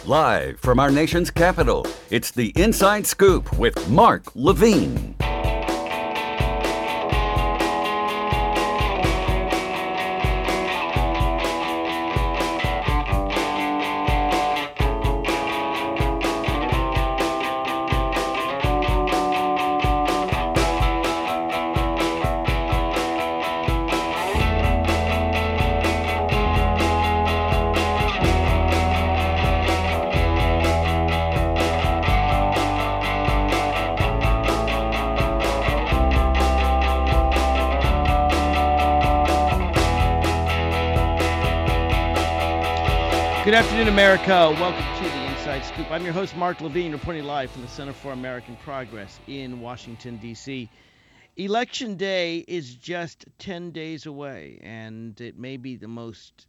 Live from our nation's capital, it's the Inside Scoop with Mark Levine. Good afternoon, America. Welcome to the Inside Scoop. I'm your host, Mark Levine, reporting live from the Center for American Progress in Washington, D.C. Election Day is just 10 days away, and it may be the most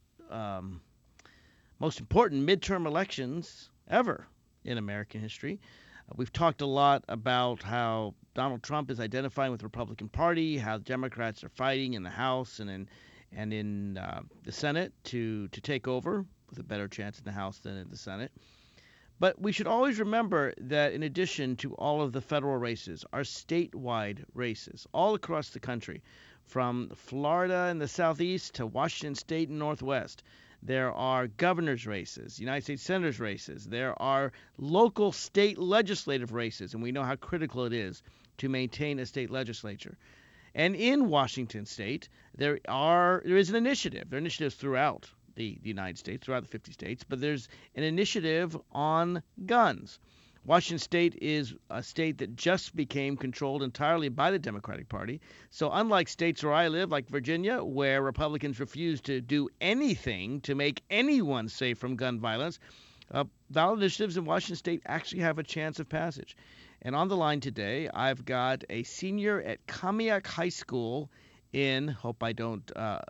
important midterm elections ever in American history. We've talked a lot about how Donald Trump is identifying with the Republican Party, how Democrats are fighting in the House and in the Senate to take over, with a better chance in the House than in the Senate. But we should always remember that in addition to all of the federal races, our statewide races all across the country, from Florida in the southeast to Washington State and Northwest, there are governor's races, United States senators races, there are local state legislative races, and we know how critical it is to maintain a state legislature. And in Washington State, there is an initiative. There are initiatives throughout the United States, throughout the 50 states, but there's an initiative on guns. Washington State is a state that just became controlled entirely by the Democratic Party. So unlike states where I live, like Virginia, where Republicans refuse to do anything to make anyone safe from gun violence, ballot initiatives in Washington State actually have a chance of passage. And on the line today, I've got a senior at Kamiak High School in, hope I don't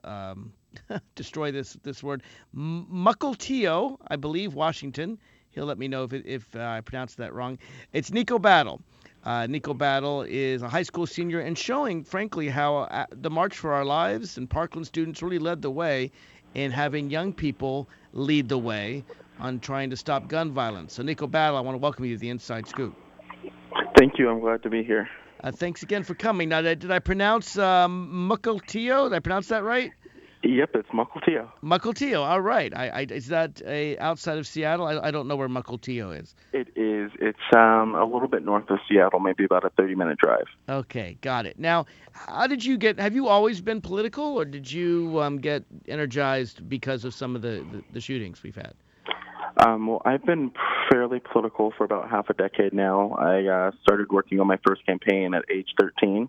destroy this word, Mukilteo, I believe, Washington. He'll let me know if I pronounced that wrong. It's Nico Battle. Nico Battle is a high school senior and showing, frankly, how the March for Our Lives and Parkland students really led the way in having young people lead the way on trying to stop gun violence. So, Nico Battle, I want to welcome you to the Inside Scoop. Thank you. I'm glad to be here. Thanks again for coming. Now, did I pronounce Mukilteo? Did I pronounce that right? Yep, it's Mukilteo. Mukilteo, all right. Is that outside of Seattle? I don't know where Mukilteo is. It is. It's a little bit north of Seattle, maybe about a 30-minute drive. Okay, got it. Now, how did you have you always been political, or did you get energized because of some of the shootings we've had? Well, I've been fairly political for about half a decade now. I started working on my first campaign at age 13.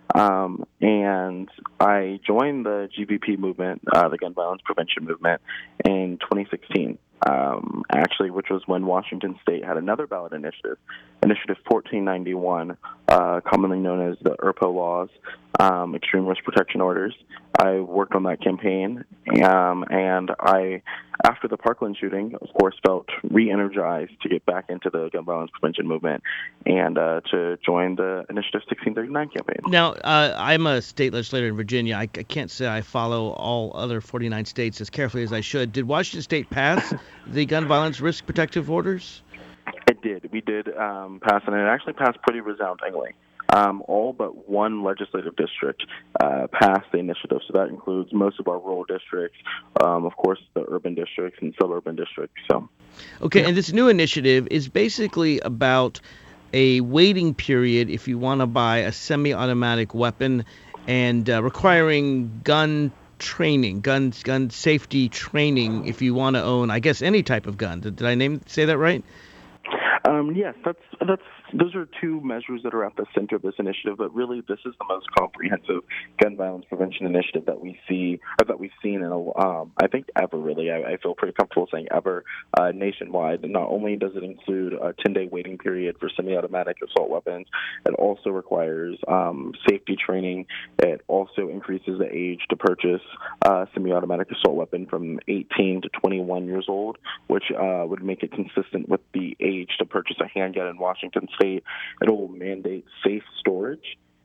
And I joined the GVP movement, the Gun Violence Prevention Movement, in 2016, actually, which was when Washington State had another ballot initiative, Initiative 1491, commonly known as the ERPO laws, Extreme Risk Protection Orders. I worked on that campaign, and I, after the Parkland shooting, of course, felt re-energized to get back into the gun violence prevention movement and to join the Initiative 1639 campaign. Now, I'm a state legislator in Virginia. I can't say I follow all other 49 states as carefully as I should. Did Washington State pass the gun violence risk protective orders? It did. We did pass it, and it actually passed pretty resoundingly. All but one legislative district passed the initiative, so that includes most of our rural districts, of course, the urban districts and suburban districts. So, okay, and this new initiative is basically about a waiting period if you want to buy a semi-automatic weapon and requiring gun training, gun safety training if you want to own, I guess, any type of gun. Did I say that right? Yes, those are two measures that are at the center of this initiative, but really this is the most comprehensive gun violence prevention initiative that we see, or that we've seen in I think ever, really. I feel pretty comfortable saying ever, nationwide. And not only does it include a 10-day waiting period for semi-automatic assault weapons, it also requires safety training. It also increases the age to purchase a semi-automatic assault weapon from 18 to 21 years old, which would make it consistent with the age to purchase a handgun in Washington State. It will mandate safe storage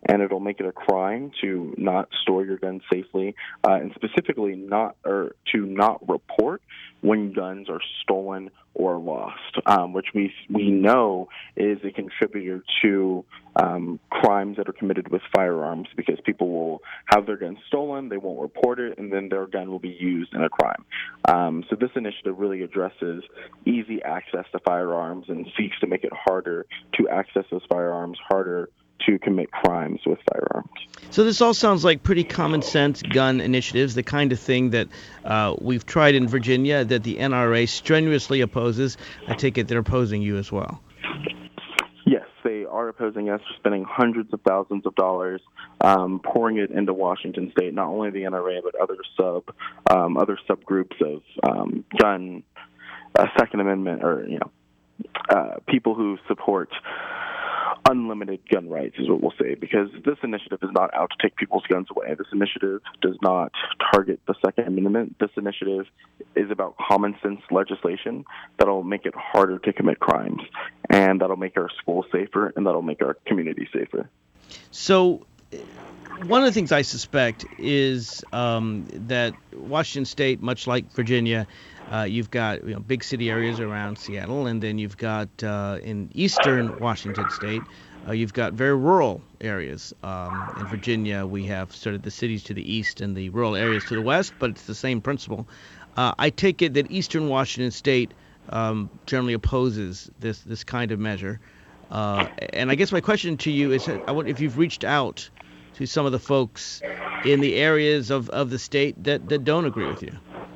and it'll make it a crime to not store your guns safely, and specifically to not report when guns are stolen or lost, which we know is a contributor to crimes that are committed with firearms, because people will have their guns stolen, they won't report it, and then their gun will be used in a crime. So this initiative really addresses easy access to firearms and seeks to make it harder to access those firearms, harder to commit crimes with firearms. So this all sounds like pretty common sense gun initiatives, the kind of thing that we've tried in Virginia that the NRA strenuously opposes. I take it they're opposing you as well. Yes, they are opposing us, spending hundreds of thousands of dollars pouring it into Washington State, not only the NRA, but other subgroups of gun Second Amendment, or people who support unlimited gun rights, is what we'll say, because this initiative is not out to take people's guns away. This initiative does not target the Second Amendment. This initiative is about common sense legislation that'll make it harder to commit crimes, and that'll make our schools safer, and that'll make our community safer. So one of the things I suspect is that Washington State, much like Virginia, you've got big city areas around Seattle, and then you've got in eastern Washington State, you've got very rural areas. In Virginia, we have sort of the cities to the east and the rural areas to the west, but it's the same principle. I take it that eastern Washington State generally opposes this kind of measure. And I guess my question to you is, I wonder if you've reached out to some of the folks in the areas of the state that don't agree with you.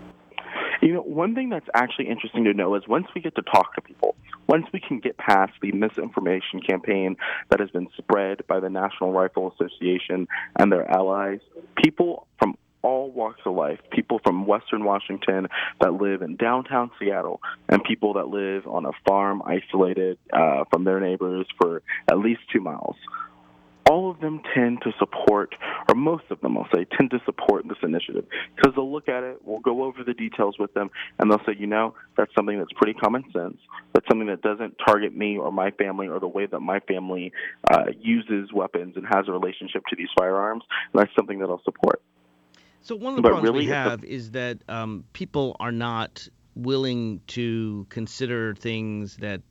One thing that's actually interesting to know is once we get to talk to people, once we can get past the misinformation campaign that has been spread by the National Rifle Association and their allies, people from all walks of life, people from Western Washington that live in downtown Seattle, and people that live on a farm isolated from their neighbors for at least 2 miles, all of them tend to support, or most of them, I'll say, tend to support this initiative, because they'll look at it, we'll go over the details with them, and they'll say, that's something that's pretty common sense. That's something that doesn't target me or my family or the way that my family uses weapons and has a relationship to these firearms, and that's something that I'll support. So one of the problems we have is that people are not willing to consider things that,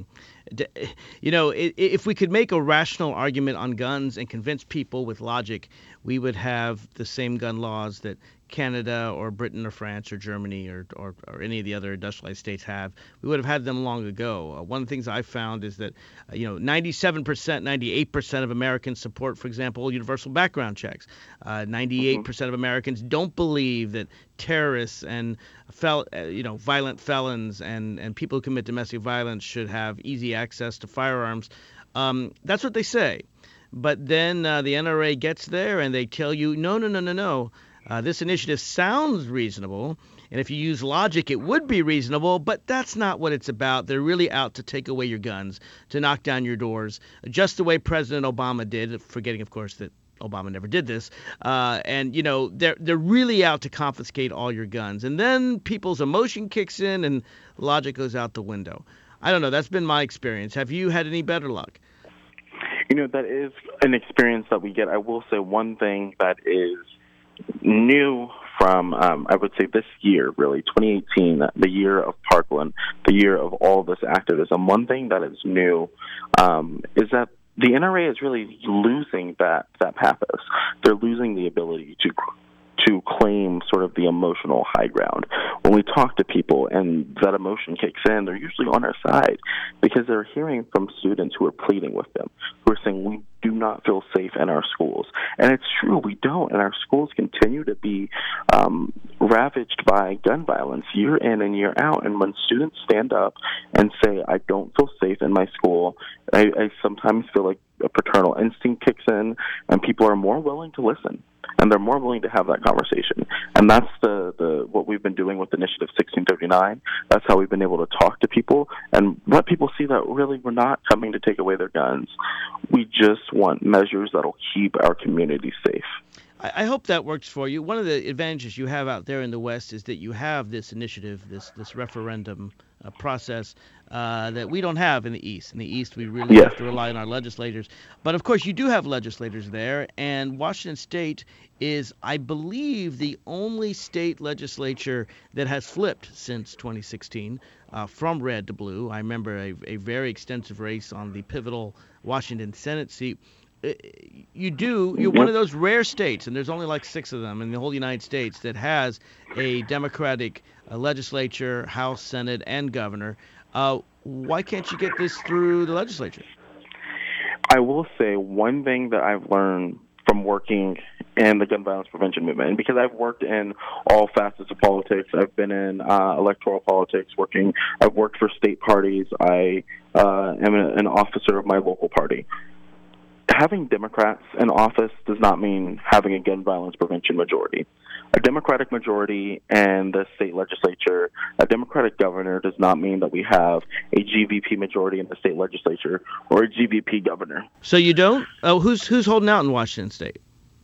if we could make a rational argument on guns and convince people with logic, we would have the same gun laws that Canada or Britain or France or Germany or any of the other industrialized states have. We would have had them long ago. One of the things I've found is that 97%, 98% of Americans support, for example, universal background checks. 98% of Americans don't believe that terrorists and violent felons and people who commit domestic violence should have easy access to firearms. That's what they say. But then the NRA gets there and they tell you, no. This initiative sounds reasonable, and if you use logic, it would be reasonable, but that's not what it's about. They're really out to take away your guns, to knock down your doors, just the way President Obama did, forgetting, of course, that Obama never did this. They're really out to confiscate all your guns. And then people's emotion kicks in and logic goes out the window. I don't know. That's been my experience. Have you had any better luck? That is an experience that we get. I will say one thing that is new from, I would say, this year, really, 2018, the year of Parkland, the year of all this activism. One thing that is new is that the NRA is really losing that pathos. They're losing the ability to claim sort of the emotional high ground. When we talk to people and that emotion kicks in, they're usually on our side because they're hearing from students who are pleading with them, who are saying, we do not feel safe in our schools. And it's true, we don't. And our schools continue to be ravaged by gun violence year in and year out. And when students stand up and say, I don't feel safe in my school, I sometimes feel like a paternal instinct kicks in, and people are more willing to listen. And they're more willing to have that conversation. And that's the what we've been doing with Initiative 1639. That's how we've been able to talk to people and let people see that really we're not coming to take away their guns. We just want measures that'll keep our community safe. I hope that works for you. One of the advantages you have out there in the West is that you have this initiative, this referendum process that we don't have in the East. In the East, we really have to rely on our legislators. But of course, you do have legislators there, and Washington State is, I believe, the only state legislature that has flipped since 2016 from red to blue. I remember a very extensive race on the pivotal Washington Senate seat. You're one of those rare states, and there's only like 6 of them in the whole United States, that has a Democratic legislature, House, Senate, and governor. Why can't you get this through the legislature? I will say one thing that I've learned from working in the gun violence prevention movement, and because I've worked in all facets of politics, I've been in electoral politics, I've worked for state parties, I am an officer of my local party. Having Democrats in office does not mean having a gun violence prevention majority. A Democratic majority in the state legislature, a Democratic governor, does not mean that we have a GVP majority in the state legislature or a GVP governor. So you don't? Oh, who's holding out in Washington State?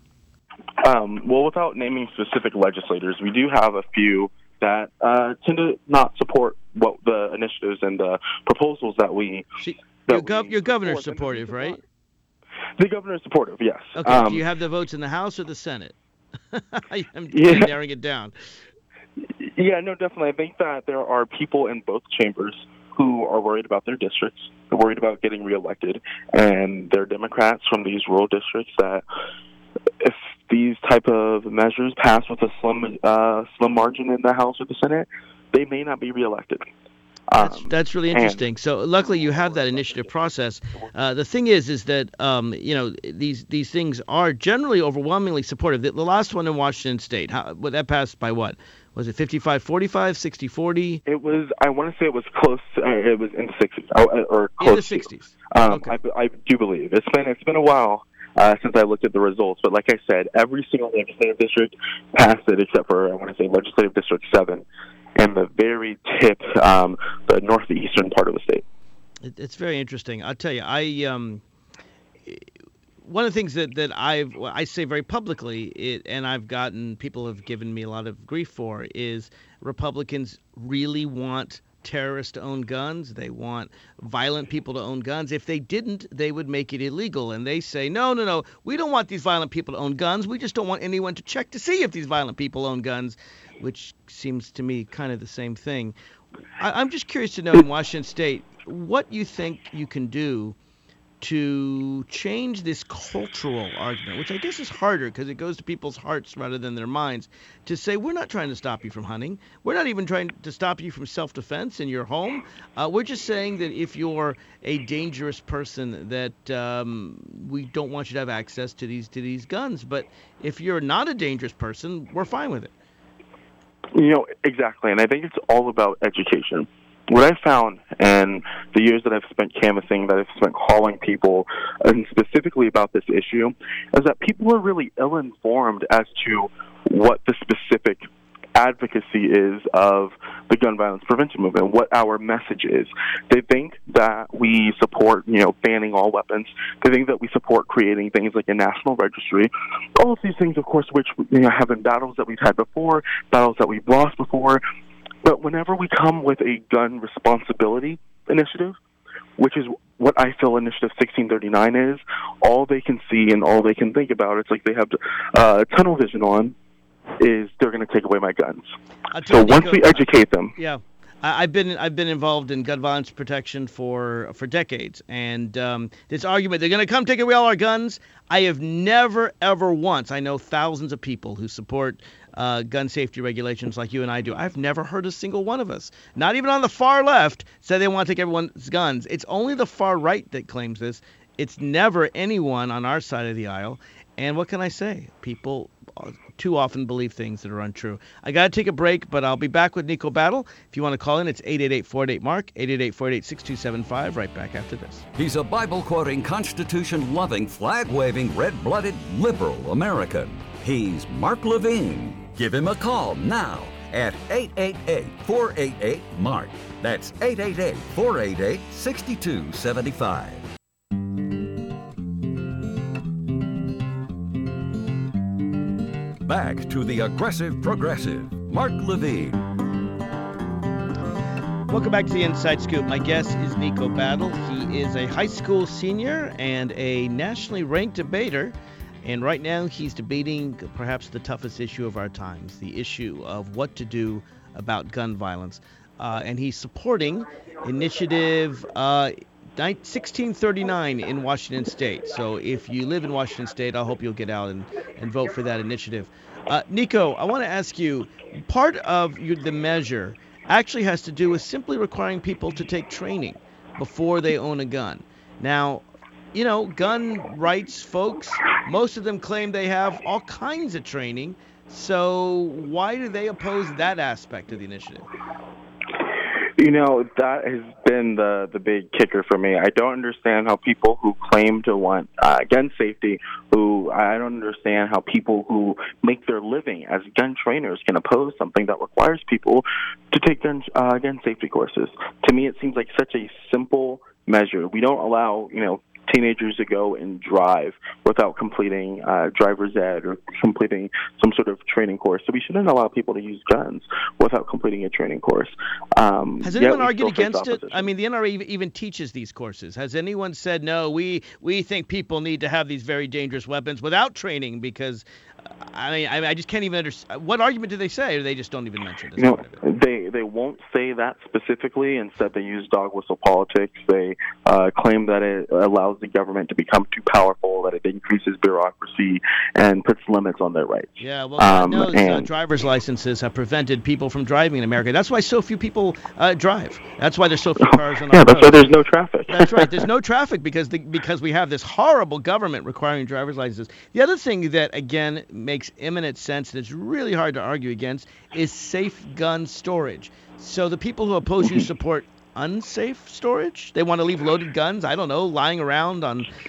Well, without naming specific legislators, we do have a few that tend to not support what the initiatives and the proposals that we. Your governor's supportive, right? The governor is supportive, yes. Okay. Do you have the votes in the House or the Senate? I'm narrowing it down. Yeah, no, definitely. I think that there are people in both chambers who are worried about their districts, they're worried about getting reelected, and they're Democrats from these rural districts that, if these type of measures pass with a slim margin in the House or the Senate, they may not be reelected. That's really interesting. So luckily you have that initiative process. The thing is that these things are generally overwhelmingly supportive. The last one in Washington State, that passed by what? Was it 55-45, 60-40? It was. I want to say it was close. It was in the 60s or close. In the 60s. Okay. I do believe it's been a while since I looked at the results. But like I said, every single legislative district passed it except for, I want to say, legislative district 7. And the very tip, the northeastern part of the state. It's very interesting. I'll tell you, one of the things that I say very publicly, and people have given me a lot of grief for, is Republicans really want terrorists to own guns. They want violent people to own guns. If they didn't, they would make it illegal. And they say, no, we don't want these violent people to own guns. We just don't want anyone to check to see if these violent people own guns, which seems to me kind of the same thing. I'm just curious to know, in Washington State, what you think you can do to change this cultural argument, which I guess is harder because it goes to people's hearts rather than their minds, to say, we're not trying to stop you from hunting. We're not even trying to stop you from self-defense in your home. We're just saying that if you're a dangerous person, that we don't want you to have access to these guns. But if you're not a dangerous person, we're fine with it. Exactly. And I think it's all about education. What I found in the years that I've spent canvassing, that I've spent calling people, and specifically about this issue, is that people are really ill-informed as to what the specific advocacy is of the gun violence prevention movement, what our message is. They think that we support, banning all weapons. They think that we support creating things like a national registry. All of these things, of course, which have been battles that we've had before, battles that we've lost before. But whenever we come with a gun responsibility initiative, which is what I feel Initiative 1639 is, all they can see and all they can think about, it's like they have tunnel vision on, is they're going to take away my guns. So once we educate them. Yeah. I've been involved in gun violence protection for decades, and this argument, they're going to come take away all our guns. I have never, ever once, I know thousands of people who support gun safety regulations like you and I do. I've never heard a single one of us, not even on the far left, say they want to take everyone's guns. It's only the far right that claims this. It's never anyone on our side of the aisle. And what can I say? People too often believe things that are untrue. I got to take a break, but I'll be back with Nico Battle. If you want to call in, it's 888-488-MARK, 888-488-6275, right back after this. He's a Bible-quoting, Constitution-loving, flag-waving, red-blooded, liberal American. He's Mark Levine. Give him a call now at 888-488-MARK. That's 888-488-6275. back to the aggressive progressive, Mark Levine. Welcome back to the Inside Scoop. My guest is Nico Battle. He is a high school senior and a nationally ranked debater. And right now he's debating perhaps the toughest issue of our times, the issue of what to do about gun violence. And he's supporting Initiative 1639 in Washington State. So if you live in Washington State, I hope you'll get out and vote for that initiative. Nico, I want to ask you, part of the measure actually has to do with simply requiring people to take training before they own a gun. Now, you know, gun rights folks, most of them claim they have all kinds of training. So why do they oppose that aspect of the initiative? You know, that has been the big kicker for me. I don't understand how people who claim to want gun safety, I don't understand how people who make their living as gun trainers can oppose something that requires people to take gun safety courses. To me, it seems like such a simple measure. We don't allow, teenagers to go and drive without completing driver's ed or completing some sort of training course. So we shouldn't allow people to use guns without completing a training course. Has anyone argued against it? I mean, the NRA even teaches these courses. Has anyone said, no, we think people need to have these very dangerous weapons without training because, I just can't even understand. What argument do they say, or they just don't even mention it? They won't say that specifically. Instead, they use dog whistle politics. They claim that it allows the government to become too powerful, that it increases bureaucracy and puts limits on their rights. Yeah, well, God knows driver's licenses have prevented people from driving in America. That's why so few people drive. That's why there's so few cars on our roads. Yeah, that's why there's no traffic. That's right. There's no traffic because we have this horrible government requiring driver's licenses. The other thing that, again, makes imminent sense and it's really hard to argue against is safe gun storage. So the people who oppose you support unsafe storage? They want to leave loaded guns, I don't know, lying around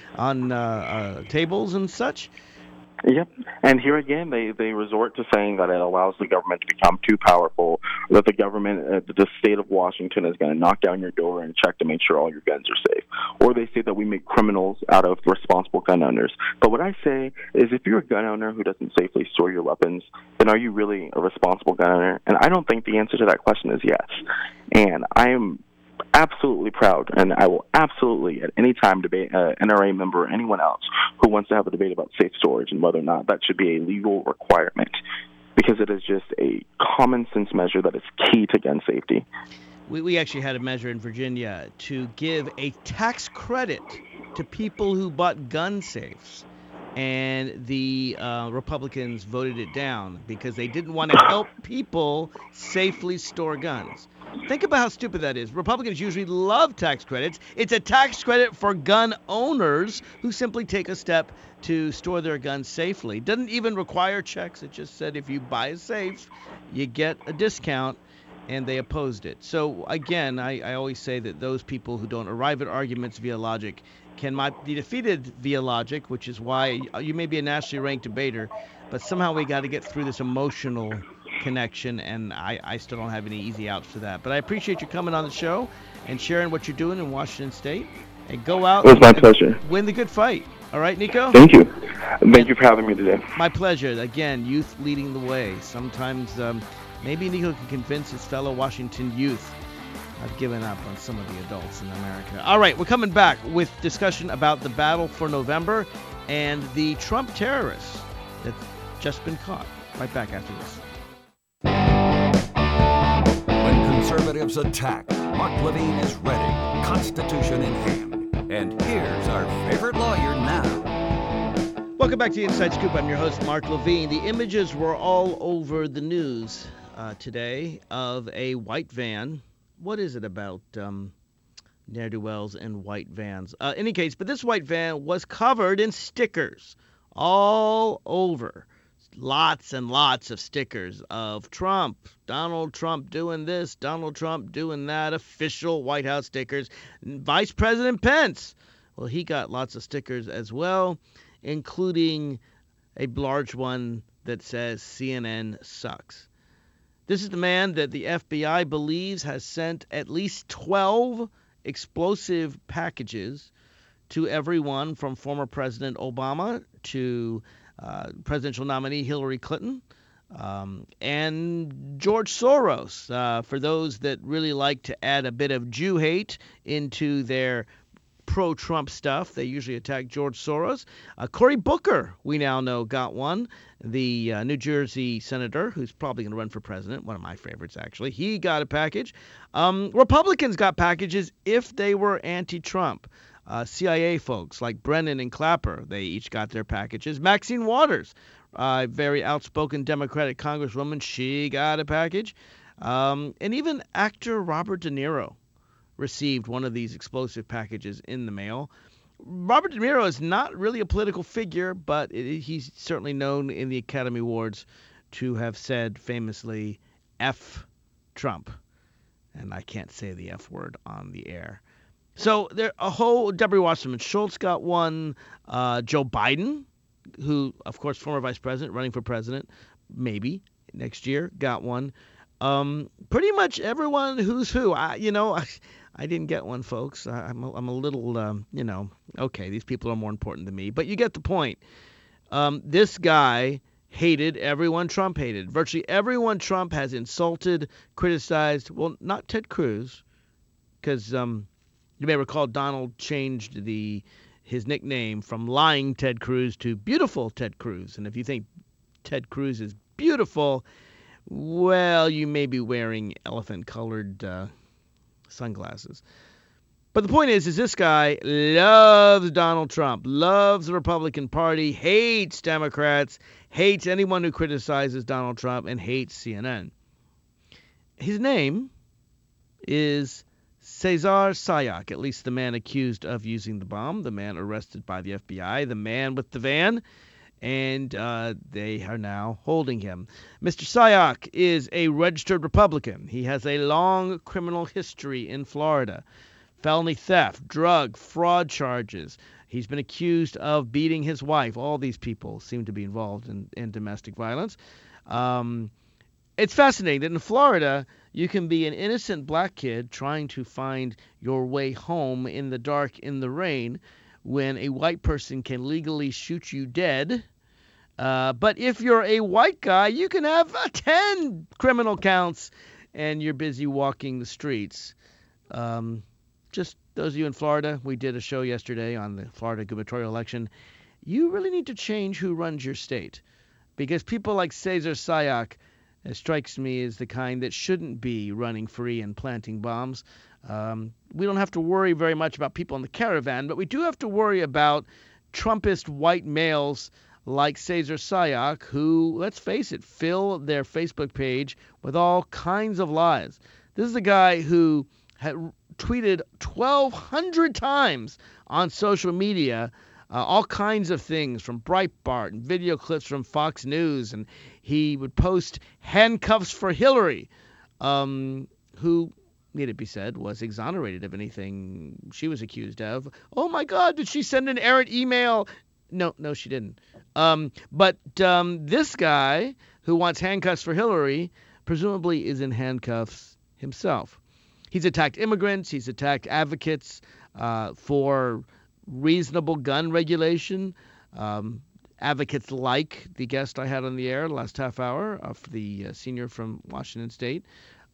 on tables and such? Yep. And here again, they resort to saying that it allows the government to become too powerful, that the government, the state of Washington is going to knock down your door and check to make sure all your guns are safe. Or they say that we make criminals out of responsible gun owners. But what I say is if you're a gun owner who doesn't safely store your weapons, then are you really a responsible gun owner? And I don't think the answer to that question is yes. And I am absolutely proud, and I will absolutely at any time debate an NRA member or anyone else who wants to have a debate about safe storage and whether or not that should be a legal requirement, because it is just a common sense measure that is key to gun safety. We actually had a measure in Virginia to give a tax credit to people who bought gun safes, and the Republicans voted it down because they didn't want to help people safely store guns. Think about how stupid that is. Republicans usually love tax credits. It's a tax credit for gun owners who simply take a step to store their guns safely. Doesn't even require checks. It just said if you buy a safe, you get a discount, and they opposed it. So, again, I always say that those people who don't arrive at arguments via logic cannot be defeated via logic, which is why you may be a nationally ranked debater, but somehow we got to get through this emotional connection, and I still don't have any easy outs for that. But I appreciate you coming on the show and sharing what you're doing in Washington State. And go out it was my pleasure. Win the good fight. All right, Nico? Thank you. Thank you for having me today. My pleasure. Again, youth leading the way. Sometimes maybe Nico can convince his fellow Washington youth. I've given up on some of the adults in America. All right, we're coming back with discussion about the battle for November and the Trump terrorists that's just been caught. Right back after this. When conservatives attack, Mark Levine is ready, Constitution in hand. And here's our favorite lawyer now. Welcome back to the Inside Scoop. I'm your host, Mark Levine. The images were all over the news today of a white van. What is it about ne'er-do-wells and white vans? In any case, but this white van was covered in stickers all over. Lots and lots of stickers of Trump, Donald Trump doing this, Donald Trump doing that, official White House stickers. Vice President Pence, well, he got lots of stickers as well, including a large one that says CNN sucks. This is the man that the FBI believes has sent at least 12 explosive packages to everyone from former President Obama to presidential nominee Hillary Clinton, and George Soros, for those that really like to add a bit of Jew hate into their pro-Trump stuff. They usually attack George Soros. Cory Booker, we now know, got one. The New Jersey senator, who's probably going to run for president, one of my favorites, actually. He got a package. Republicans got packages if they were anti-Trump. CIA folks like Brennan and Clapper, they each got their packages. Maxine Waters, very outspoken Democratic congresswoman, she got a package. And even actor Robert De Niro received one of these explosive packages in the mail. Robert De Niro is not really a political figure, but he's certainly known in the Academy Awards to have said famously, F Trump. And I can't say the F word on the air. So there a whole Deborah Wasserman Schultz got one. Joe Biden, who, of course, former vice president, running for president, maybe next year, got one. Pretty much everyone who's who. I didn't get one, folks. I'm a little, okay, these people are more important than me. But you get the point. This guy hated everyone Trump hated. Virtually everyone Trump has insulted, criticized. Well, not Ted Cruz, because you may recall Donald changed his nickname from Lying Ted Cruz to Beautiful Ted Cruz. And if you think Ted Cruz is beautiful, well, you may be wearing elephant-colored sunglasses. But the point is this guy loves Donald Trump, loves the Republican Party, hates Democrats, hates anyone who criticizes Donald Trump, and hates CNN. His name is Cesar Sayoc, at least the man accused of using the bomb, the man arrested by the FBI, the man with the van, and they are now holding him. Mr. Sayoc is a registered Republican. He has a long criminal history in Florida. Felony theft, drug, fraud charges. He's been accused of beating his wife. All these people seem to be involved in domestic violence. It's fascinating that in Florida, you can be an innocent black kid trying to find your way home in the dark, in the rain, when a white person can legally shoot you dead. But if you're a white guy, you can have 10 criminal counts and you're busy walking the streets. Just those of you in Florida, we did a show yesterday on the Florida gubernatorial election. You really need to change who runs your state, because people like Cesar Sayoc, it strikes me as the kind that shouldn't be running free and planting bombs. We don't have to worry very much about people in the caravan, but we do have to worry about Trumpist white males like Cesar Sayoc, who, let's face it, fill their Facebook page with all kinds of lies. This is a guy who had tweeted 1,200 times on social media all kinds of things from Breitbart and video clips from Fox News, and he would post handcuffs for Hillary, who, need it be said, was exonerated of anything she was accused of. Oh my God, did she send an errant email? No, she didn't. But this guy who wants handcuffs for Hillary presumably is in handcuffs himself. He's attacked immigrants. He's attacked advocates for reasonable gun regulation. Advocates like the guest I had on the air last half hour, of the senior from Washington State.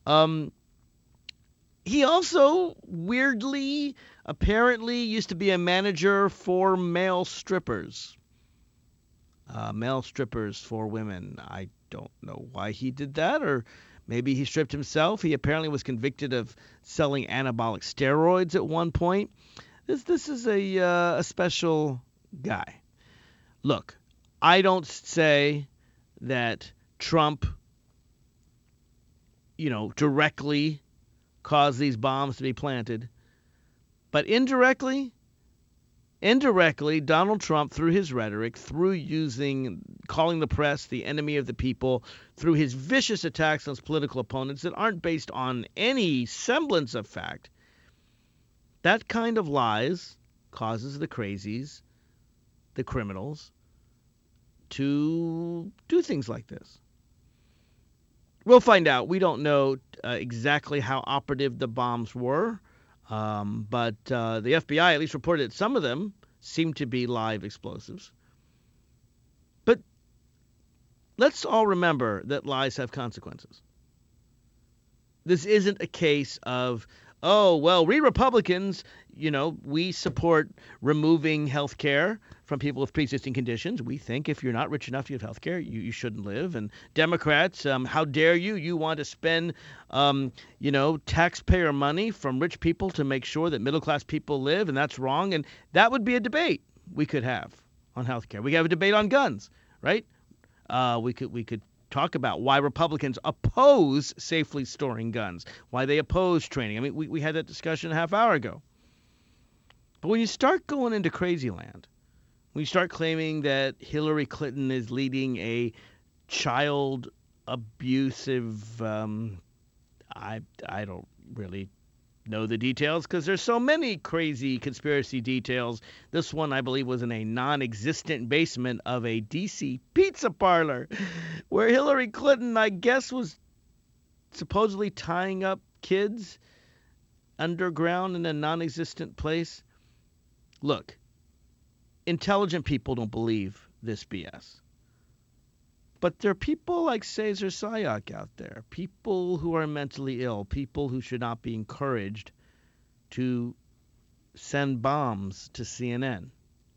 He also, weirdly, apparently used to be a manager for male strippers. Male strippers for women. I don't know why he did that, or maybe he stripped himself. He apparently was convicted of selling anabolic steroids at one point. This is a special guy. Look, I don't say that Trump, directly caused these bombs to be planted, but indirectly, Donald Trump, through his rhetoric, through calling the press the enemy of the people, through his vicious attacks on his political opponents that aren't based on any semblance of fact, that kind of lies causes the crazies, the criminals, to do things like this. We'll find out. We don't know exactly how operative the bombs were, but the FBI at least reported that some of them seemed to be live explosives. But let's all remember that lies have consequences. This isn't a case of, oh, well, we Republicans, we support removing health care from people with pre-existing conditions. We think if you're not rich enough to have health care, you shouldn't live. And Democrats, how dare you? You want to spend, taxpayer money from rich people to make sure that middle-class people live, and that's wrong. And that would be a debate we could have on health care. We could have a debate on guns, right? We could talk about why Republicans oppose safely storing guns, why they oppose training. I mean, we had that discussion a half hour ago. But when you start going into crazy land, when you start claiming that Hillary Clinton is leading a child abusive, I don't really know the details because there's so many crazy conspiracy details. This one, I believe, was in a non-existent basement of a D.C. pizza parlor where Hillary Clinton, I guess, was supposedly tying up kids underground in a non-existent place. Look, intelligent people don't believe this BS. But there are people like Cesar Sayoc out there, people who are mentally ill, people who should not be encouraged to send bombs to CNN.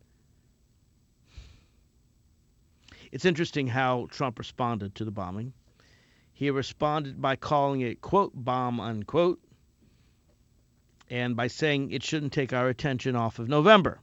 It's interesting how Trump responded to the bombing. He responded by calling it, quote, bomb, unquote, and by saying it shouldn't take our attention off of November.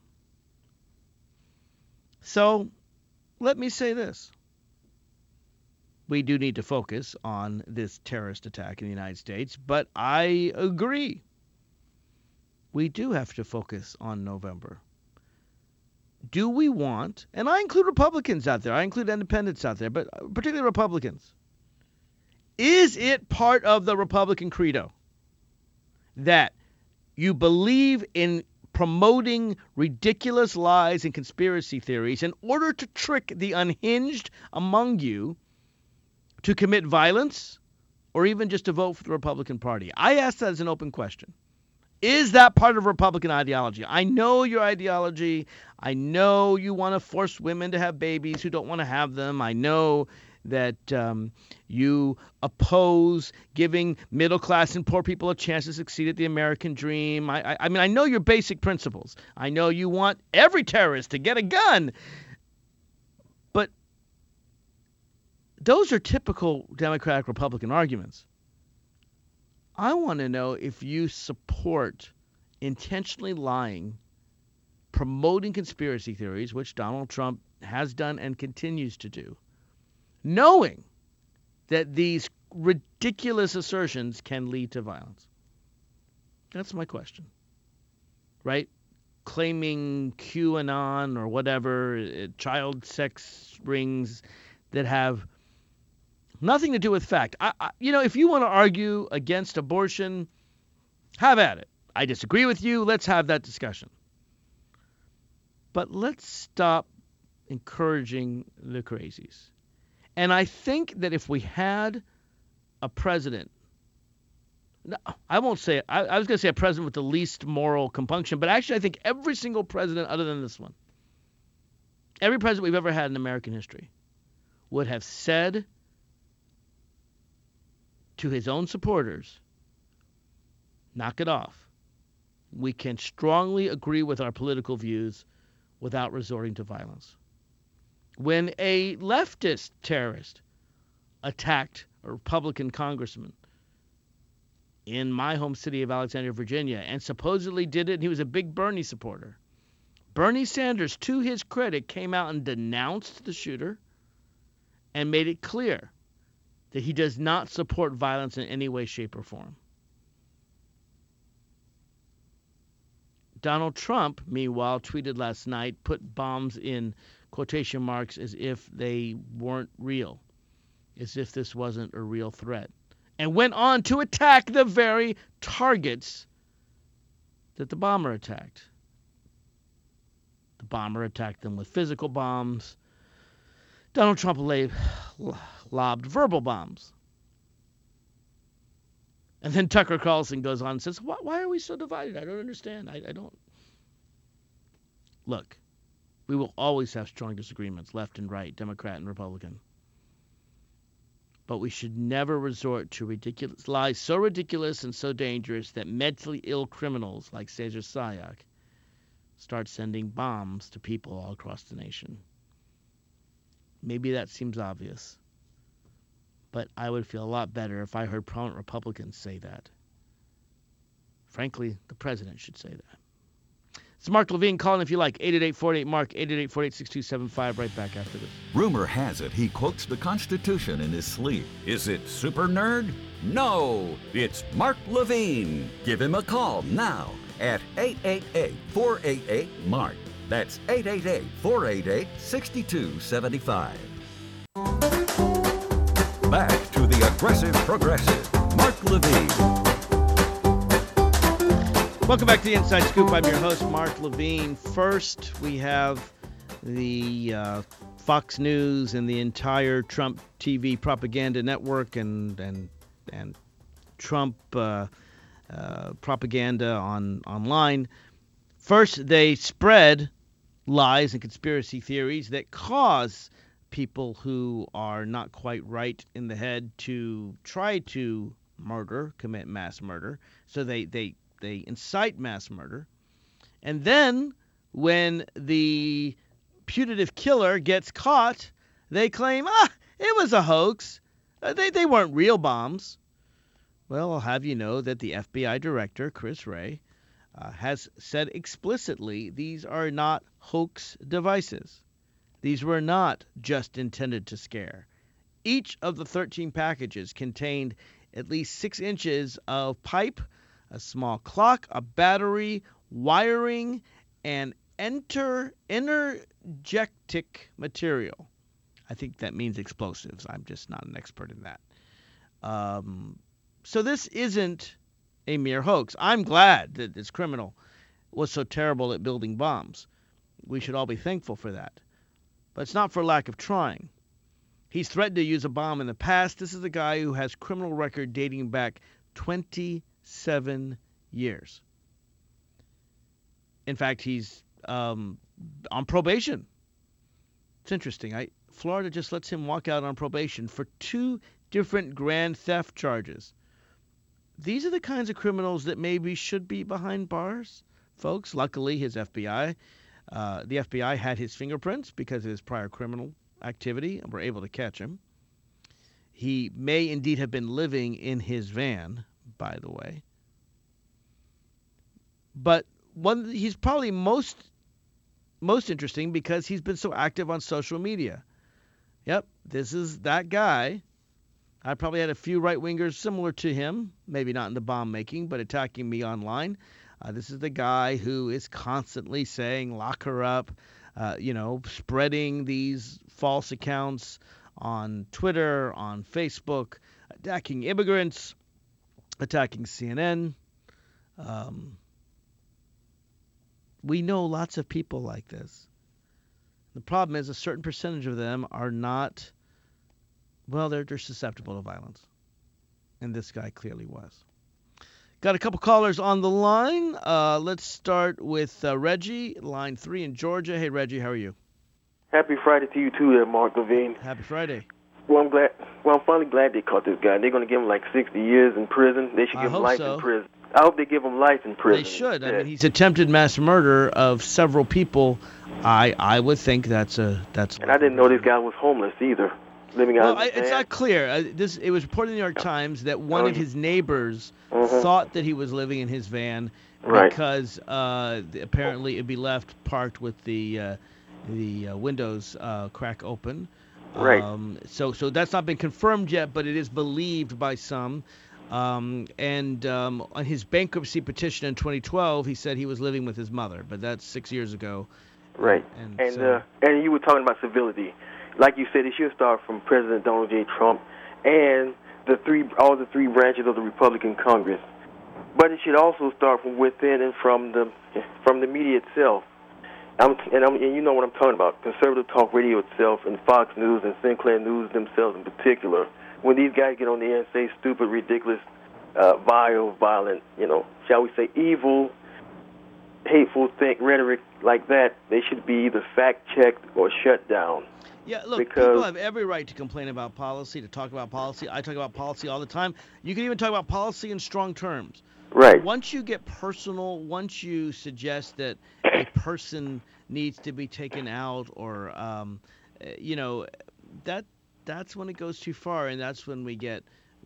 So, let me say this. We do need to focus on this terrorist attack in the United States, but I agree. We do have to focus on November. Do we want, and I include Republicans out there, I include independents out there, but particularly Republicans, is it part of the Republican credo that you believe in promoting ridiculous lies and conspiracy theories in order to trick the unhinged among you to commit violence, or even just to vote for the Republican Party? I ask that as an open question. Is that part of Republican ideology? I know your ideology. I know you want to force women to have babies who don't want to have them. I know that you oppose giving middle class and poor people a chance to succeed at the American dream. I mean, I know your basic principles. I know you want every terrorist to get a gun. But those are typical Democratic-Republican arguments. I want to know if you support intentionally lying, promoting conspiracy theories, which Donald Trump has done and continues to do, knowing that these ridiculous assertions can lead to violence. That's my question, right? Claiming QAnon or whatever, child sex rings that have nothing to do with fact. If you want to argue against abortion, have at it. I disagree with you. Let's have that discussion. But let's stop encouraging the crazies. And I think that if we had a president, I won't say, I was going to say a president with the least moral compunction, but actually I think every single president other than this one, every president we've ever had in American history would have said to his own supporters, knock it off. We can strongly agree with our political views without resorting to violence. When a leftist terrorist attacked a Republican congressman in my home city of Alexandria, Virginia, and supposedly did it, and he was a big Bernie supporter, Bernie Sanders, to his credit, came out and denounced the shooter and made it clear that he does not support violence in any way, shape, or form. Donald Trump, meanwhile, tweeted last night, put bombs in quotation marks as if they weren't real, as if this wasn't a real threat, and went on to attack the very targets that the bomber attacked. The bomber attacked them with physical bombs. Donald Trump lobbed verbal bombs. And then Tucker Carlson goes on and says, why are we so divided? I don't understand. I don't. Look, we will always have strong disagreements, left and right, Democrat and Republican. but we should never resort to ridiculous lies so ridiculous and so dangerous that mentally ill criminals like Cesar Sayoc start sending bombs to people all across the nation. Maybe that seems obvious, but I would feel a lot better if I heard prominent Republicans say that. Frankly, the president should say that. It's Mark Levine calling if you like. 888-48-MARK, 888-48-6275. Right back after this. Rumor has it he quotes the Constitution in his sleep. Is it super nerd? No, it's Mark Levine. Give him a call now at 888-488-MARK. That's 888-488-6275. Back to the Aggressive Progressive, Mark Levine. Welcome back to the Inside Scoop. I'm your host, Mark Levine. First, we have the Fox News and the entire Trump TV propaganda network and Trump propaganda online. First, they spread lies and conspiracy theories that cause people who are not quite right in the head to try to commit mass murder. So they incite mass murder. And then when the putative killer gets caught, they claim, it was a hoax. They weren't real bombs. Well, I'll have you know that the FBI director, Chris Wray, has said explicitly these are not hoax devices. These were not just intended to scare. Each of the 13 packages contained at least 6 inches of pipe, a small clock, a battery, wiring, and energetic material. I think that means explosives. I'm just not an expert in that. So this isn't a mere hoax. I'm glad that this criminal was so terrible at building bombs. We should all be thankful for that. But it's not for lack of trying. He's threatened to use a bomb in the past. This is a guy who has criminal record dating back 27 years. In fact, he's on probation. It's interesting. Florida just lets him walk out on probation for 2 different grand theft charges. These are the kinds of criminals that maybe should be behind bars, folks. Luckily, the FBI had his fingerprints because of his prior criminal activity and were able to catch him. He may indeed have been living in his van, by the way. But he's probably most interesting because he's been so active on social media. Yep, this is that guy. I probably had a few right-wingers similar to him, maybe not in the bomb making, but attacking me online. This is the guy who is constantly saying, lock her up, spreading these false accounts on Twitter, on Facebook, attacking immigrants, attacking CNN. We know lots of people like this. The problem is a certain percentage of them are not, they're susceptible to violence. And this guy clearly was. Got a couple callers on the line. Let's start with Reggie, line 3 in Georgia. Hey, Reggie, how are you? Happy Friday to you too, there, Mark Levine. Happy Friday. Well, I'm finally glad they caught this guy. They're going to give him like 60 years in prison. They should give him life in prison. I hope they give him life in prison. They should. I mean, he's attempted mass murder of several people. I would think that's. And I didn't know this guy was homeless either. Living out. It's not clear. It was reported in the New York Times that one of his neighbors thought that he was living in his van because apparently it'd be left parked with the windows crack open. Right. So that's not been confirmed yet, but it is believed by some. On his bankruptcy petition in 2012, he said he was living with his mother, but that's 6 years ago. Right. And you were talking about civility. Like you said, it should start from President Donald J. Trump and all the three branches of the Republican Congress. But it should also start from within and from the media itself. And you know what I'm talking about, conservative talk radio itself and Fox News and Sinclair News themselves in particular. When these guys get on the air and say stupid, ridiculous, vile, violent, shall we say evil, hateful rhetoric like that, they should be either fact-checked or shut down. Yeah, look, because people have every right to complain about policy, to talk about policy. I talk about policy all the time. You can even talk about policy in strong terms. right. Once you get personal, once you suggest that a person needs to be taken out, or you know, that's when it goes too far, and that's when we get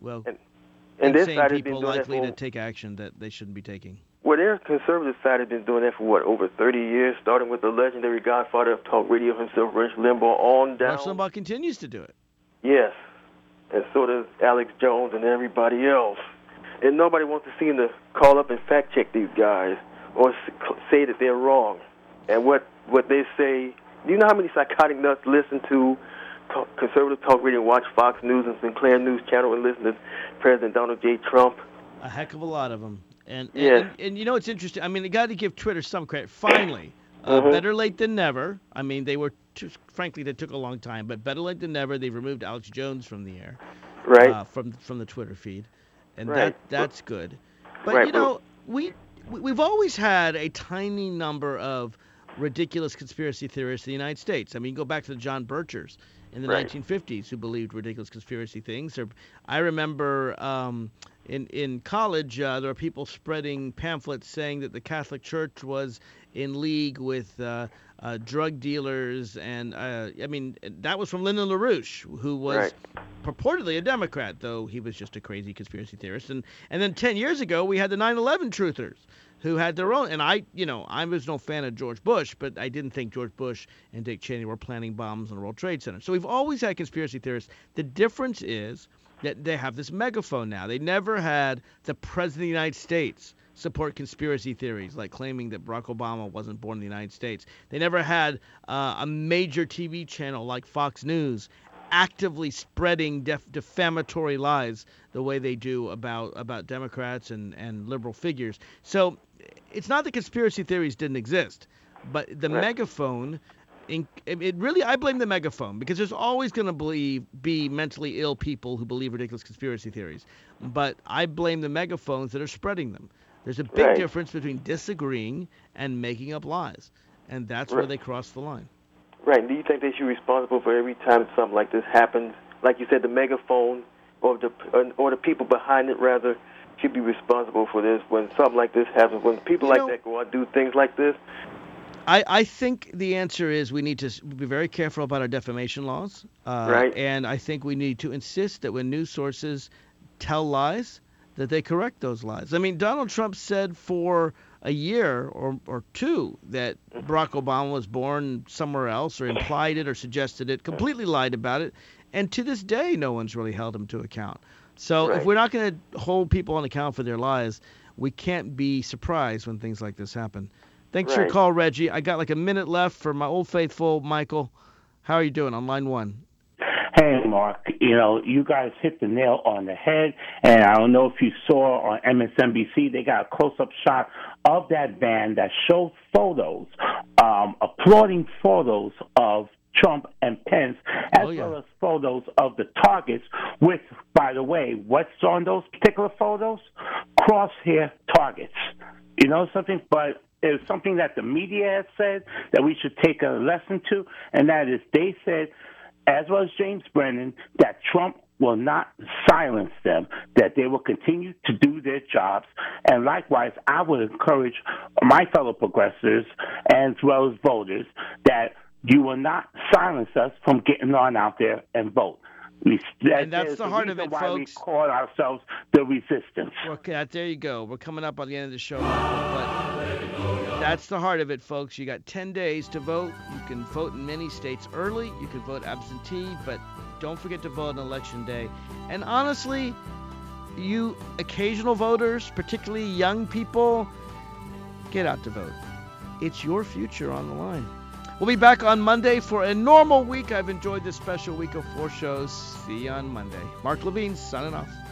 And this insane side has been people doing that likely to for, take action that they shouldn't be taking. well, their conservative side has been doing that for over 30 years, starting with the legendary godfather of talk radio himself, Rush Limbaugh, on down. Rush Limbaugh continues to do it. Yes, and so does Alex Jones and everybody else. And nobody wants to seem to call up and fact check these guys or say that they're wrong. And what they say, do you know how many psychotic nuts listen to conservative talk radio, watch Fox News and Sinclair News Channel, and listen to President Donald J. Trump? A heck of a lot of them. And Yes. and you know, it's interesting. I mean, they got to give Twitter some credit. Finally, better late than never. I mean, they were frankly, they took a long time, but better late than never. They removed Alex Jones from the air, Right. from the Twitter feed, and Right. that's good. But Right, you know, we've always had a tiny number of ridiculous conspiracy theorists in the United States. I mean, go back to the John Birchers in the Right. 1950s who believed ridiculous conspiracy things. I remember in college there were people spreading pamphlets saying that the Catholic Church was in league with drug dealers, and I mean, that was from Lyndon LaRouche, who was Right. purportedly a Democrat, though he was just a crazy conspiracy theorist. And then 10 years ago we had the 9/11 truthers, who had their own. And I was no fan of George Bush, but I didn't think George Bush and Dick Cheney were planning bombs on the World Trade Center. So we've always had conspiracy theorists. The difference is that they have this megaphone now. They never had the President of the United States support conspiracy theories, like claiming that Barack Obama wasn't born in the United States. They never had a major TV channel like Fox News actively spreading defamatory lies the way they do about Democrats and liberal figures. So it's not that conspiracy theories didn't exist, but the megaphone, I blame the megaphone, because there's always going to be mentally ill people who believe ridiculous conspiracy theories. But I blame the megaphones that are spreading them. There's a big difference between disagreeing and making up lies, and that's where they cross the line. Right. Do you think they should be responsible for every time something like this happens? Like you said, the megaphone or the people behind it, rather, should be responsible for this when something like this happens, when people that go out and do things like this? I think the answer is we need to be very careful about our defamation laws. Right. And I think we need to insist that when news sources tell lies, that they correct those lies. I mean, Donald Trump said for a year or two that Barack Obama was born somewhere else, or implied it or suggested it, completely lied about it. And to this day, no one's really held him to account. So if we're not going to hold people on account for their lies, we can't be surprised when things like this happen. Thanks for your call, Reggie. I got like a minute left for my old faithful Michael. How are you doing on line one? Hey, Mark, you guys hit the nail on the head, and I don't know if you saw on MSNBC, they got a close-up shot of that van that showed photos, applauding photos of Trump and Pence, as well as photos of the targets with, by the way, what's on those particular photos? Crosshair targets. You know something? But it's something that the media has said that we should take a lesson to, and that is they said, as well as James Brennan, that Trump will not silence them, that they will continue to do their jobs. And likewise, I would encourage my fellow progressives, as well as voters, that you will not silence us from getting on out there and vote. And that's the heart of it, why folks. We call ourselves the resistance. Okay, there you go. We're coming up on the end of the show, but that's the heart of it, folks. You got 10 days to vote. You can vote in many states early. You can vote absentee, but don't forget to vote on Election Day. And honestly, you occasional voters, particularly young people, get out to vote. It's your future on the line. We'll be back on Monday for a normal week. I've enjoyed this special week of 4 shows. See you on Monday. Mark Levine signing off.